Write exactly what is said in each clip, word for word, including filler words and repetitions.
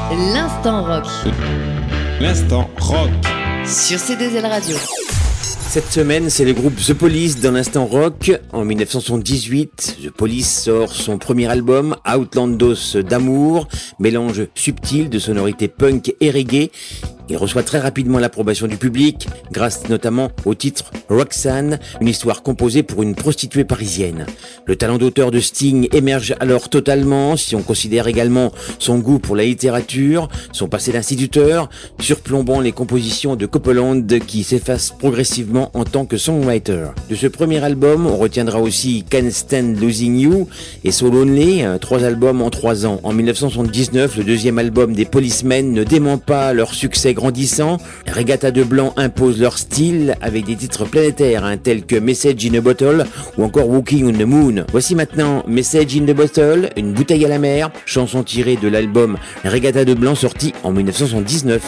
L'instant rock. L'instant rock. Sur C deux L Radio. Cette semaine, c'est le groupe The Police dans l'instant rock. En dix-neuf cent soixante-dix-huit, The Police sort son premier album, Outlandos d'amour, mélange subtil de sonorités punk et reggae. Il reçoit très rapidement l'approbation du public, grâce notamment au titre Roxanne, une histoire composée pour une prostituée parisienne. Le talent d'auteur de Sting émerge alors totalement, si on considère également son goût pour la littérature, son passé d'instituteur, surplombant les compositions de Copeland qui s'effacent progressivement en tant que songwriter. De ce premier album, on retiendra aussi Can't Stand Losing You et So Lonely, trois albums en trois ans. En dix-neuf cent soixante-dix-neuf, le deuxième album des Policemen ne dément pas leur succès grandissant. Regatta de Blanc impose leur style avec des titres planétaires hein, tels que Message in a Bottle ou encore Walking on the Moon. Voici maintenant Message in the Bottle, une bouteille à la mer, chanson tirée de l'album Regatta de Blanc sorti en dix-neuf cent soixante-dix-neuf.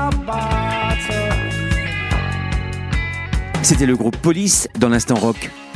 C'était le groupe Police dans l'instant rock.